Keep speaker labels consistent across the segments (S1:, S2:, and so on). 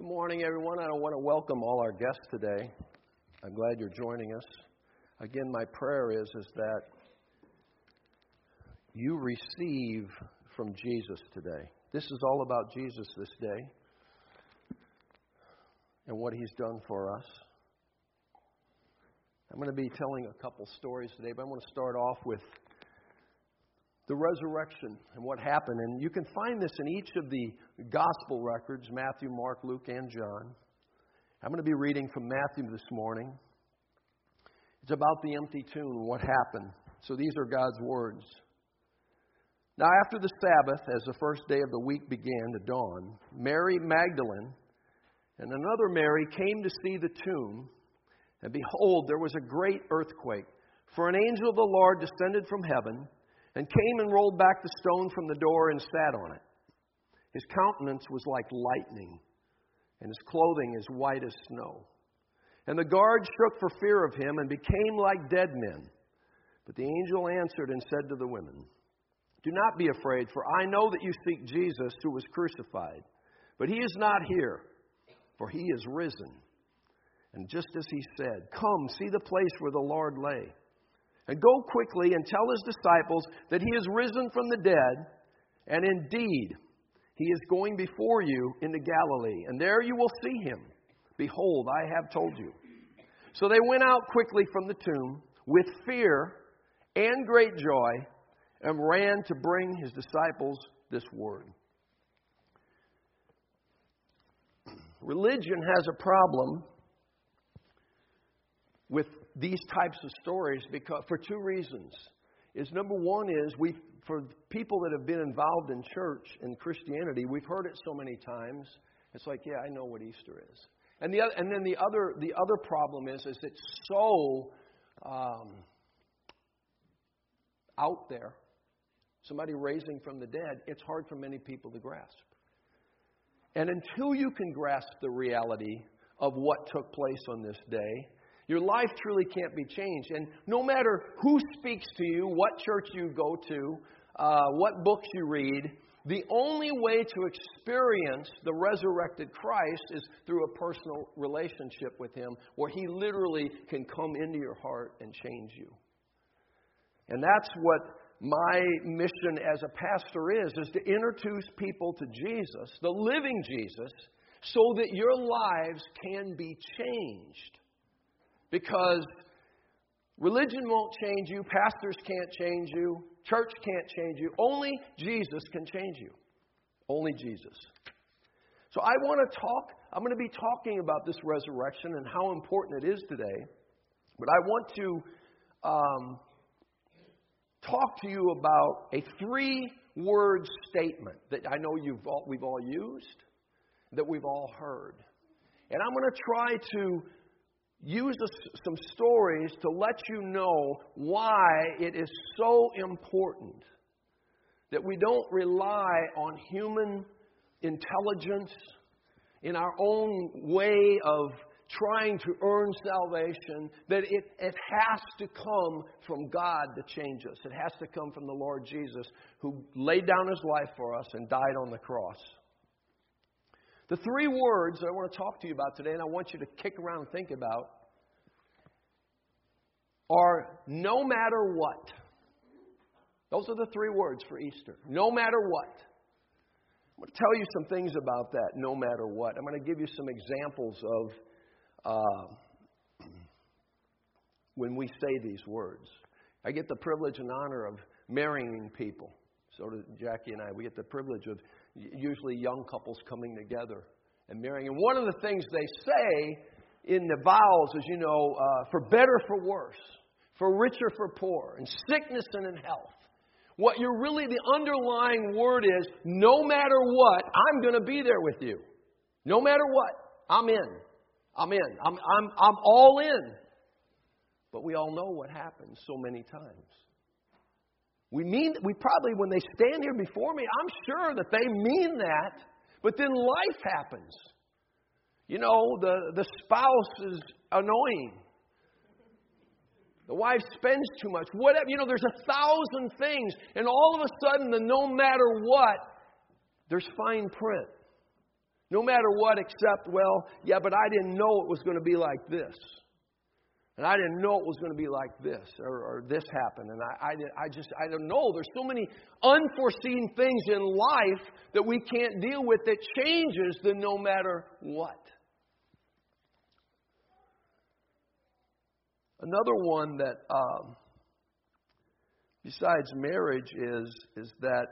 S1: Good morning, everyone. I want to welcome all our guests today. I'm glad you're joining us. Again, my prayer is that you receive from Jesus today. This is all about Jesus this day and what He's done for us. I'm going to be telling a couple stories today, but I want to start off with the resurrection and what happened. And you can find this in each of the gospel records, Matthew, Mark, Luke, and John. I'm going to be reading from Matthew this morning. It's about the empty tomb and what happened. So these are God's words. Now after the Sabbath, as the first day of the week began to dawn, Mary Magdalene and another Mary came to see the tomb. And behold, there was a great earthquake. For an angel of the Lord descended from heaven and came and rolled back the stone from the door and sat on it. His countenance was like lightning, and his clothing as white as snow. And the guards shook for fear of him and became like dead men. But the angel answered and said to the women, "Do not be afraid, for I know that you seek Jesus who was crucified. But he is not here, for he is risen. And just as he said, come, see the place where the Lord lay. And go quickly and tell his disciples that he is risen from the dead, and indeed, he is going before you into Galilee, and there you will see him. Behold, I have told you." So they went out quickly from the tomb with fear and great joy, and ran to bring his disciples this word. Religion has a problem with these types of stories because for two reasons. Number one is for people that have been involved in church and Christianity, we've heard it so many times. It's like, yeah, I know what Easter is. And then the other problem is it's so out there. Somebody raising from the dead, it's hard for many people to grasp. And until you can grasp the reality of what took place on this day, your life truly can't be changed. And no matter who speaks to you, what church you go to, what books you read, the only way to experience the resurrected Christ is through a personal relationship with Him, where He literally can come into your heart and change you. And that's what my mission as a pastor is to introduce people to Jesus, the living Jesus, so that your lives can be changed. Because religion won't change you, pastors can't change you, church can't change you. Only Jesus can change you. Only Jesus. So I'm going to be talking about this resurrection and how important it is today. But I want to talk to you about a 3-word statement that I know we've all used, that we've all heard. And I'm going to try to use some stories to let you know why it is so important that we don't rely on human intelligence in our own way of trying to earn salvation, that it has to come from God to change us. It has to come from the Lord Jesus, who laid down His life for us and died on the cross. The 3 words that I want to talk to you about today, and I want you to kick around and think about, are no matter what. Those are the 3 words for Easter. No matter what. I'm going to tell you some things about that, no matter what. I'm going to give you some examples of when we say these words. I get the privilege and honor of marrying people. So do Jackie and I. We get the privilege of usually young couples coming together and marrying. And one of the things they say in the vows is, for better, for worse, for richer, for poor, in sickness and in health. What the underlying word is, no matter what, I'm going to be there with you. No matter what, I'm in. I'm all in. But we all know what happens so many times. We probably, when they stand here before me, I'm sure that they mean that, but then life happens. The spouse is annoying. The wife spends too much. Whatever, there's 1,000 things. And all of a sudden, no matter what, there's fine print. No matter what, except, well, yeah, but I didn't know it was going to be like this. And I didn't know it was going to be like this, or this happened. And I don't know. There's so many unforeseen things in life that we can't deal with that changes the no matter what. Another one that, besides marriage, is that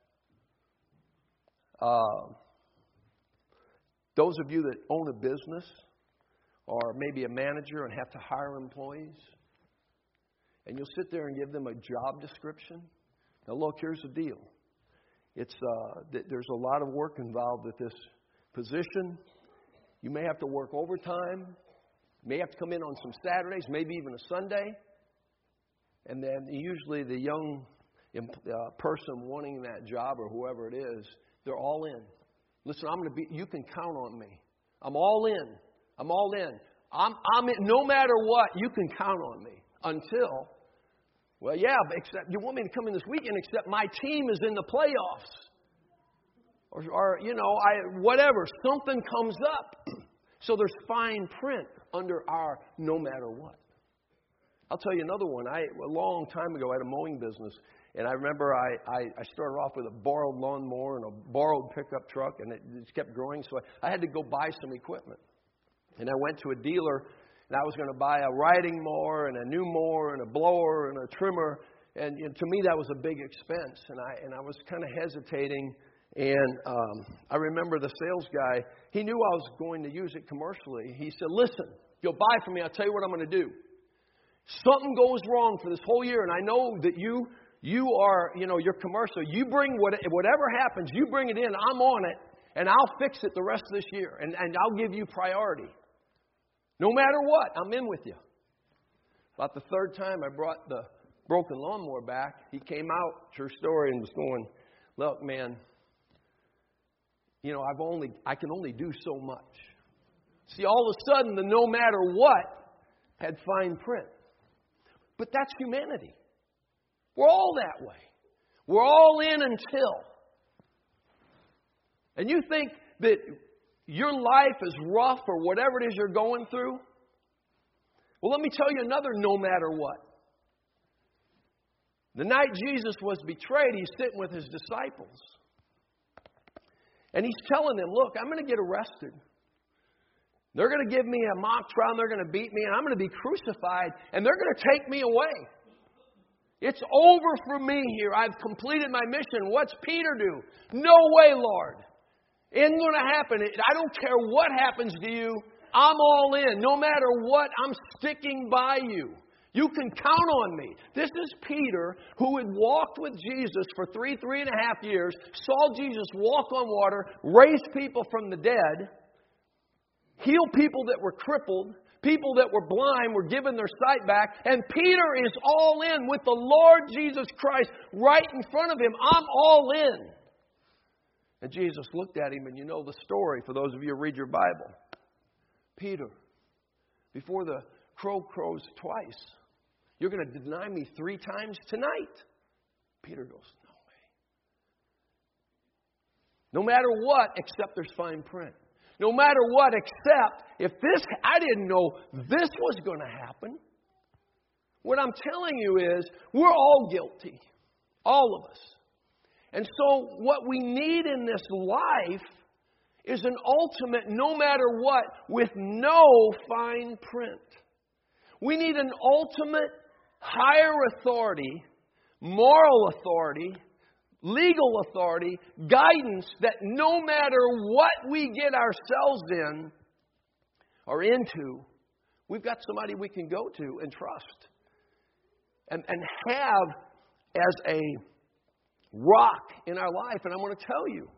S1: those of you that own a business, or maybe a manager and have to hire employees, and you'll sit there and give them a job description. Now look, here's the deal. There's a lot of work involved with this position. You may have to work overtime. You may have to come in on some Saturdays, maybe even a Sunday. And then usually the young person wanting that job, or whoever it is, they're all in. Listen, you can count on me. I'm all in. I'm all in. I'm in. No matter what, you can count on me. Until, well, yeah, except you want me to come in this weekend, except my team is in the playoffs. Or whatever. Something comes up. So there's fine print under our no matter what. I'll tell you another one. A long time ago, I had a mowing business. And I remember I started off with a borrowed lawnmower and a borrowed pickup truck, and it just kept growing. So I had to go buy some equipment. And I went to a dealer, and I was going to buy a riding mower and a new mower and a blower and a trimmer. And to me, that was a big expense. And I was kind of hesitating. And I remember the sales guy, he knew I was going to use it commercially. He said, listen, if you'll buy from me, I'll tell you what I'm going to do. Something goes wrong for this whole year, and I know that you are, you're commercial. You bring whatever happens, you bring it in. I'm on it, and I'll fix it the rest of this year, and I'll give you priority. No matter what, I'm in with you. About the third time I brought the broken lawnmower back, he came out, true story, and was going, look, man, I can only do so much. See, all of a sudden, the no matter what had fine print. But that's humanity. We're all that way. We're all in until. And you think that your life is rough or whatever it is you're going through? Well, let me tell you another no matter what. The night Jesus was betrayed, he's sitting with his disciples. And he's telling them, look, I'm going to get arrested. They're going to give me a mock trial, and they're going to beat me, and I'm going to be crucified, and they're going to take me away. It's over for me here. I've completed my mission. What's Peter do? No way, Lord. Isn't going to happen. I don't care what happens to you. I'm all in. No matter what, I'm sticking by you. You can count on me. This is Peter, who had walked with Jesus for 3.5 years, saw Jesus walk on water, raise people from the dead, heal people that were crippled, people that were blind were given their sight back, and Peter is all in with the Lord Jesus Christ right in front of him. I'm all in. And Jesus looked at him, and you know the story for those of you who read your Bible. Peter, before the crow crows twice, you're going to deny me 3 times tonight. Peter goes, no way. No matter what, except there's fine print. No matter what, except if I didn't know this was going to happen. What I'm telling you is, we're all guilty. All of us. And so what we need in this life is an ultimate no matter what with no fine print. We need an ultimate higher authority, moral authority, legal authority, guidance that no matter what we get ourselves in or into, we've got somebody we can go to and trust. And have as a rock in our life. And I want to tell you,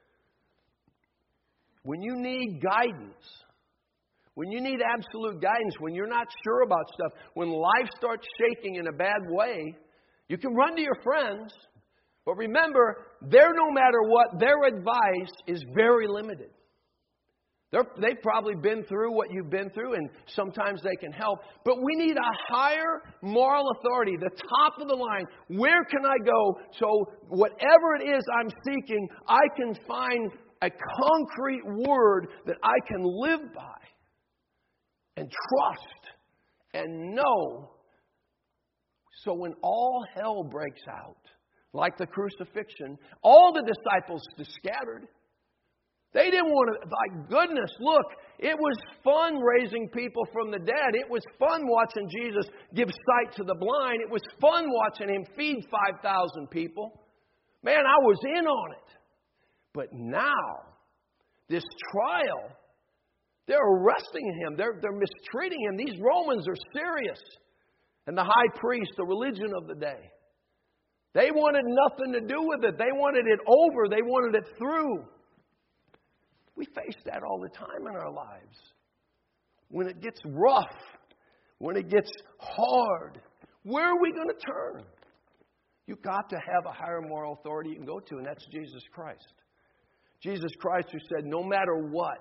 S1: when you need guidance, when you need absolute guidance, when you're not sure about stuff, when life starts shaking in a bad way, you can run to your friends. But remember, no matter what, their advice is very limited. They've probably been through what you've been through, and sometimes they can help. But we need a higher moral authority, the top of the line. Where can I go so whatever it is I'm seeking, I can find A concrete word that I can live by and trust and know. So when all hell breaks out, like the crucifixion, all the disciples scattered. They didn't want to, my goodness, look, it was fun raising people from the dead. It was fun watching Jesus give sight to the blind. It was fun watching Him feed 5,000 people. Man, I was in on it. But now, this trial, they're arresting Him. They're mistreating Him. These Romans are serious. And the high priest, the religion of the day, they wanted nothing to do with it. They wanted it over. They wanted it through. We face that all the time in our lives. When it gets rough, when it gets hard, where are we going to turn? You've got to have a higher moral authority you can go to, and that's Jesus Christ. Jesus Christ who said, no matter what,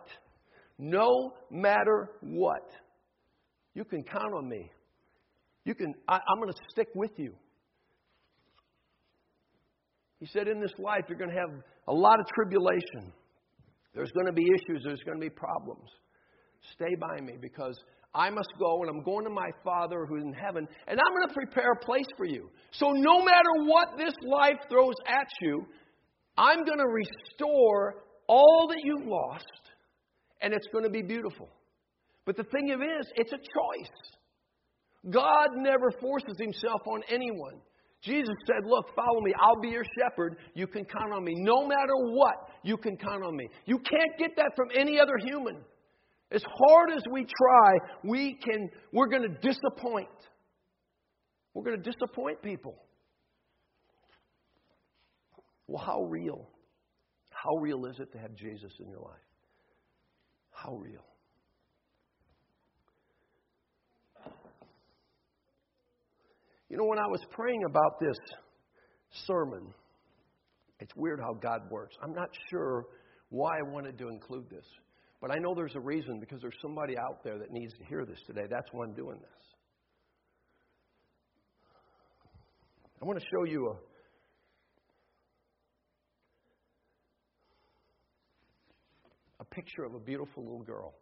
S1: you can count on me. I'm going to stick with you. He said, in this life, you're going to have a lot of tribulation. There's going to be issues. There's going to be problems. Stay by me because I must go and I'm going to my Father who's in heaven and I'm going to prepare a place for you. So no matter what this life throws at you, I'm going to restore all that you've lost and it's going to be beautiful. But the thing is, it's a choice. God never forces Himself on anyone. Jesus said, look, follow me. I'll be your shepherd. You can count on me. No matter what, you can count on me. You can't get that from any other human. As hard as we try, we're going to disappoint. We're going to disappoint people. Well, how real? How real is it to have Jesus in your life? How real? You know, when I was praying about this sermon, it's weird how God works. I'm not sure why I wanted to include this. But I know there's a reason because there's somebody out there that needs to hear this today. That's why I'm doing this. I want to show you a picture of a beautiful little girl.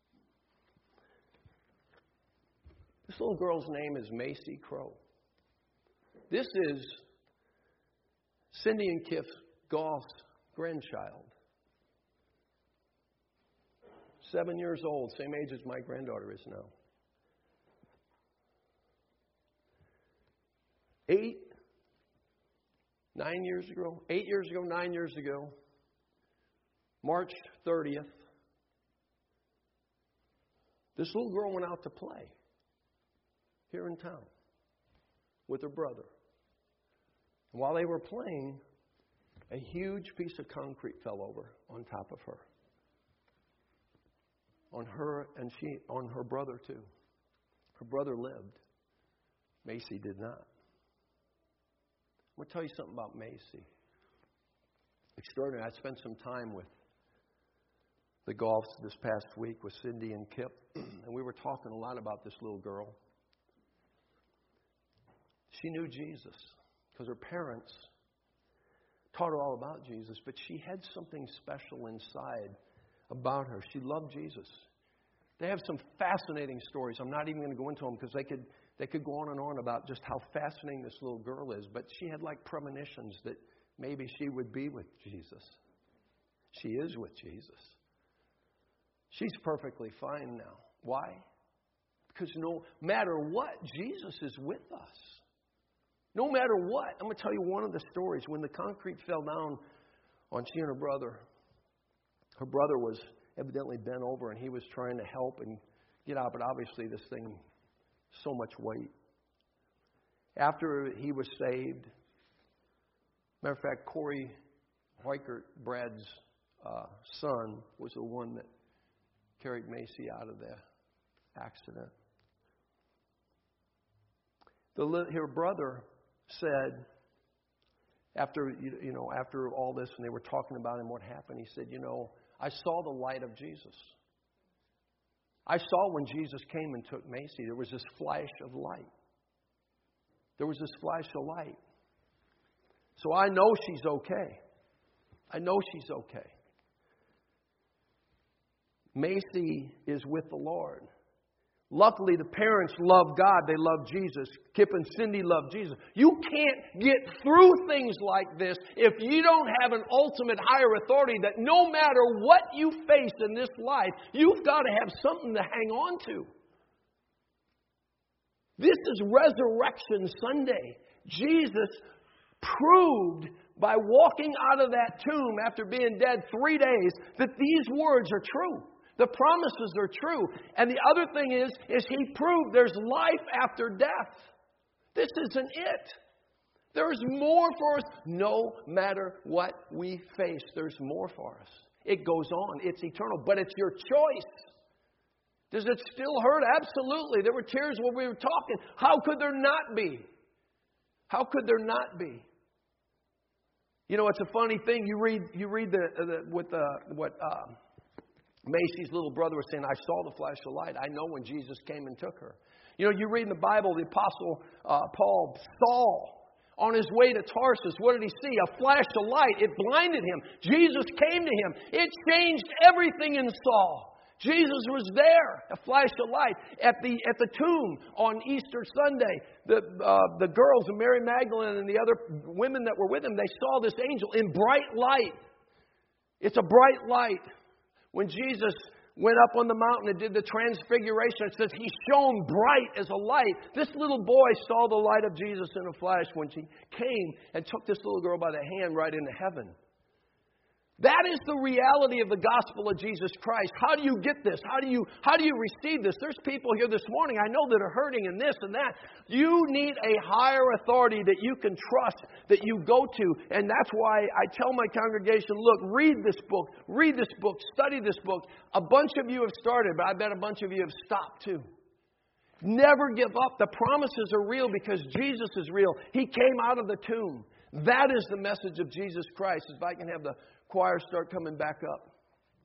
S1: This little girl's name is Macy Crow. This is Cindy and Kip Goff's grandchild. 7 years old, same age as my granddaughter is now. 8 years ago, 9 years ago, March 30th, this little girl went out to play here in town with her brother. And while they were playing, a huge piece of concrete fell over on top of her. On her and on her brother too. Her brother lived. Macy did not. I'm going to tell you something about Macy. Extraordinary. I spent some time with the Goffs this past week with Cindy and Kip, and we were talking a lot about this little girl. She knew Jesus because her parents taught her all about Jesus, but she had something special inside about her. She loved Jesus. They have some fascinating stories. I'm not even going to go into them because they could go on and on about just how fascinating this little girl is. But she had like premonitions that maybe she would be with Jesus. She is with Jesus. She's perfectly fine now. Why? Because no matter what, Jesus is with us. No matter what. I'm going to tell you one of the stories. When the concrete fell down on she and her brother was evidently bent over and he was trying to help and get out, but obviously this thing, so much weight. After he was saved, matter of fact, Corey Hoikert, Brad's son, was the one that carried Macy out of the accident. Her brother said, after all this, and they were talking about him, what happened, he said, I saw the light of Jesus. I saw when Jesus came and took Macy, there was this flash of light. There was this flash of light. So I know she's okay. I know she's okay. Macy is with the Lord. Luckily, the parents love God. They love Jesus. Kip and Cindy love Jesus. You can't get through things like this if you don't have an ultimate higher authority that no matter what you face in this life, you've got to have something to hang on to. This is Resurrection Sunday. Jesus proved by walking out of that tomb after being dead 3 days that these words are true. The promises are true. And the other thing is He proved there's life after death. This isn't it. There's more for us. No matter what we face, there's more for us. It goes on. It's eternal. But it's your choice. Does it still hurt? Absolutely. There were tears when we were talking. How could there not be? How could there not be? You know, it's a funny thing. You read what Macy's little brother was saying. I saw the flash of light. I know when Jesus came and took her. You know, you read in the Bible, the Apostle Paul saw on his way to Tarsus. What did he see? A flash of light. It blinded him. Jesus came to him. It changed everything in Saul. Jesus was there, a flash of light. At the tomb on Easter Sunday, the girls, Mary Magdalene and the other women that were with him, they saw this angel in bright light. It's a bright light. When Jesus went up on the mountain and did the transfiguration, it says he shone bright as a light. This little boy saw the light of Jesus in a flash when he came and took this little girl by the hand right into heaven. That is the reality of the gospel of Jesus Christ. How do you get this? How do you receive this? There's people here this morning I know that are hurting in this and that. You need a higher authority that you can trust, that you go to. And that's why I tell my congregation, look, read this book, study this book. A bunch of you have started, but I bet a bunch of you have stopped too. Never give up. The promises are real because Jesus is real. He came out of the tomb. That is the message of Jesus Christ. If I can have the choir start coming back up.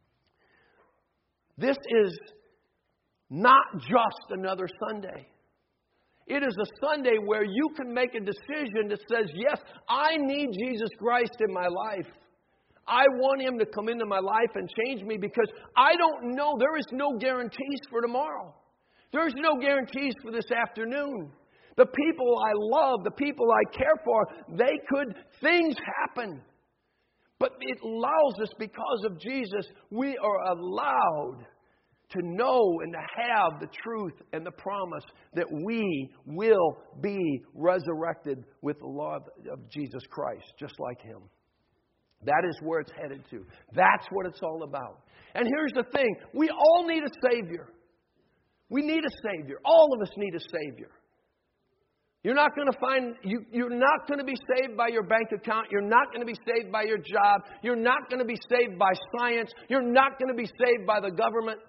S1: This is not just another Sunday. It is a Sunday where you can make a decision that says, yes, I need Jesus Christ in my life. I want Him to come into my life and change me because I don't know. There is no guarantees for tomorrow. There's no guarantees for this afternoon. The people I love, the people I care for, things happen. But it allows us, because of Jesus, we are allowed to know and to have the truth and the promise that we will be resurrected with the love of Jesus Christ, just like Him. That is where it's headed to. That's what it's all about. And here's the thing. We all need a Savior. We need a Savior. All of us need a Savior. You're not going to be saved by your bank account. You're not going to be saved by your job. You're not going to be saved by science. You're not going to be saved by the government.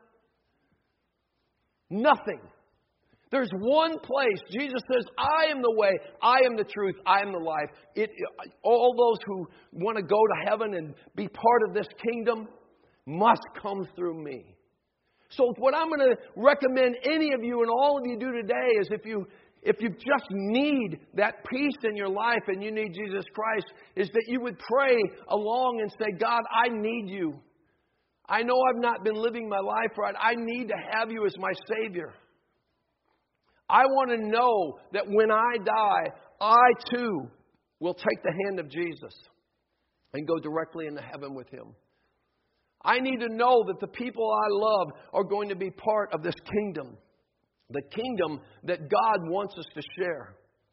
S1: Nothing. There's one place. Jesus says, I am the way, I am the truth, I am the life. All those who want to go to heaven and be part of this kingdom must come through me. So what I'm going to recommend any of you and all of you do today is if you just need that peace in your life and you need Jesus Christ, is that you would pray along and say, God, I need you. I know I've not been living my life right. I need to have you as my Savior. I want to know that when I die, I too will take the hand of Jesus and go directly into heaven with Him. I need to know that the people I love are going to be part of this kingdom. The kingdom that God wants us to share.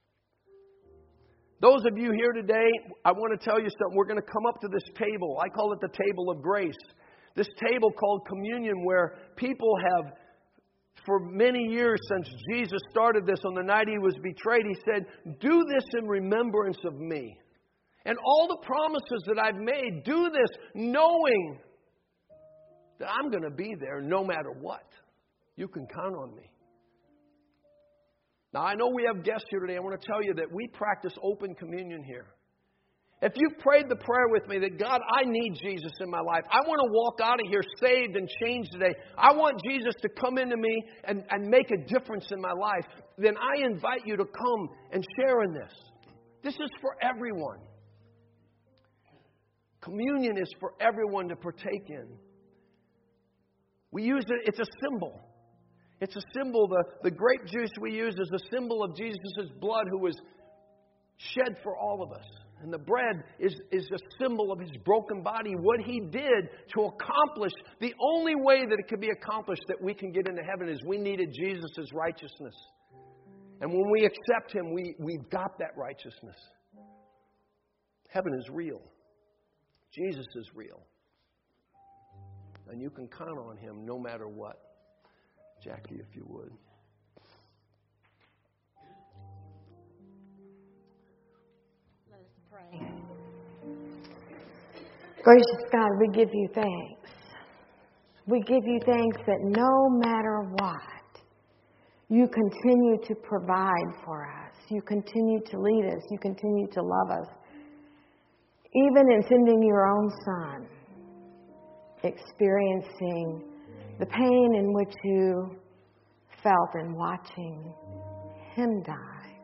S1: Those of you here today, I want to tell you something. We're going to come up to this table. I call it the table of grace. This table called communion, where people have, for many years since Jesus started this, on the night He was betrayed, He said, do this in remembrance of me. And all the promises that I've made, do this knowing that I'm going to be there no matter what. You can count on me. Now, I know we have guests here today. I want to tell you that we practice open communion here. If you've prayed the prayer with me that, God, I need Jesus in my life. I want to walk out of here saved and changed today. I want Jesus to come into me and make a difference in my life. Then I invite you to come and share in this. This is for everyone. Communion is for everyone to partake in. We use it, it's a symbol. It's a symbol. The grape juice we use is a symbol of Jesus' blood who was shed for all of us. And the bread is a symbol of His broken body, what He did to accomplish. The only way that it could be accomplished, that we can get into heaven, is we needed Jesus' righteousness. And when we accept Him, we've got that righteousness. Heaven is real. Jesus is real. And you can count on Him no matter what. Jackie, if you would.
S2: Let us pray. Gracious God, we give you thanks. We give you thanks that no matter what, you continue to provide for us. You continue to lead us. You continue to love us. Even in sending your own Son, experiencing the pain in which you felt in watching Him die.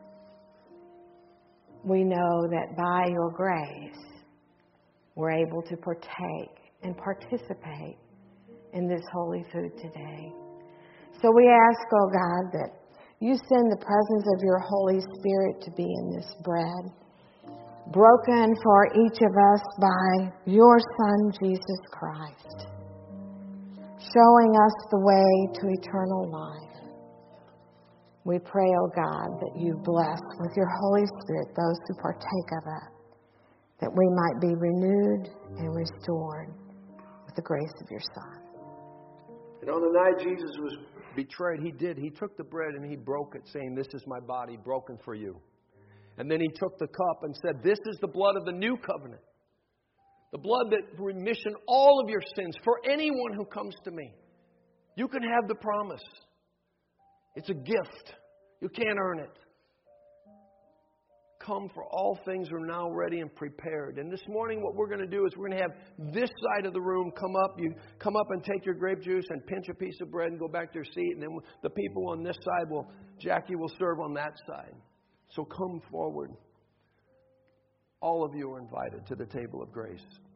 S2: We know that by your grace, we're able to partake and participate in this holy food today. So we ask, oh God, that you send the presence of your Holy Spirit to be in this bread, broken for each of us by your Son, Jesus Christ, showing us the way to eternal life. We pray, oh God, that you bless with your Holy Spirit those who partake of it, that we might be renewed and restored with the grace of your Son.
S1: And on the night Jesus was betrayed, He took the bread and He broke it, saying, "This is my body broken for you." And then He took the cup and said, "This is the blood of the new covenant. The blood that remission all of your sins for anyone who comes to me." You can have the promise. It's a gift. You can't earn it. Come, for all things are now ready and prepared. And this morning what we're going to do is we're going to have this side of the room come up. You come up and take your grape juice and pinch a piece of bread and go back to your seat. And then the people on this side Jackie will serve on that side. So come forward. All of you are invited to the table of grace.